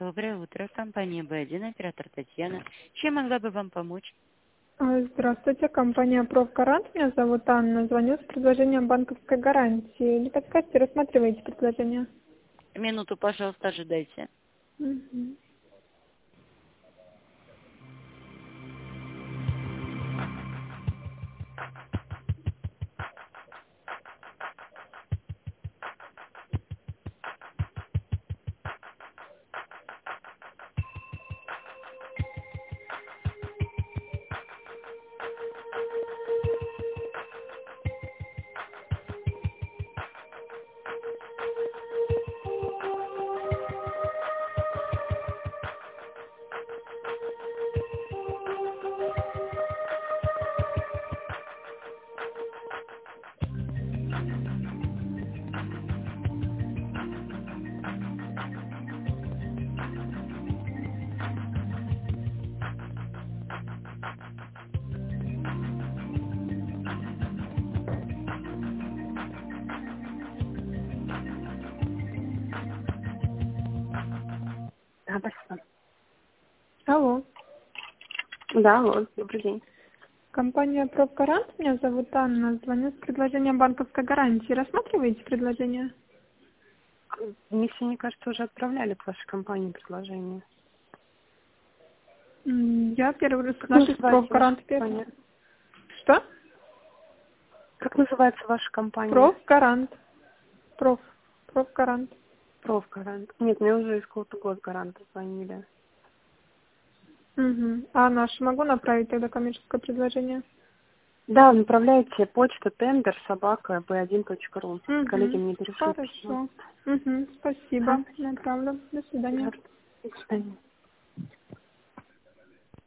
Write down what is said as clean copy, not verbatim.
Доброе утро. Компания Б1, оператор Татьяна. Чем могла бы вам помочь? Здравствуйте, компания Профгарант. Меня зовут Анна. Звоню с предложением банковской гарантии. Не подскажете, рассматриваете предложение? Минуту, пожалуйста, ожидайте. Мгм. Да, спасибо. Алло. Да, алло, добрый день. Компания Профгарант. Меня зовут Анна. Звоню с предложением банковской гарантии. Рассматриваете предложение? Мне все, мне кажется, уже отправляли к вашей компании предложение. Я первый раз Как слышу называется ваша Профгарант. компания? Что? Как называется ваша компания? Профгарант. Профгарант. Профгарант. Нет, мне уже из какого-то госгаранта звонили. Угу. А наш могу направить тогда коммерческое предложение? Да, направляйте почту tender@b1.ru. Коллеги мне перешлют письмо. Хорошо. Спасибо. Да, Направлю. До свидания. до свидания.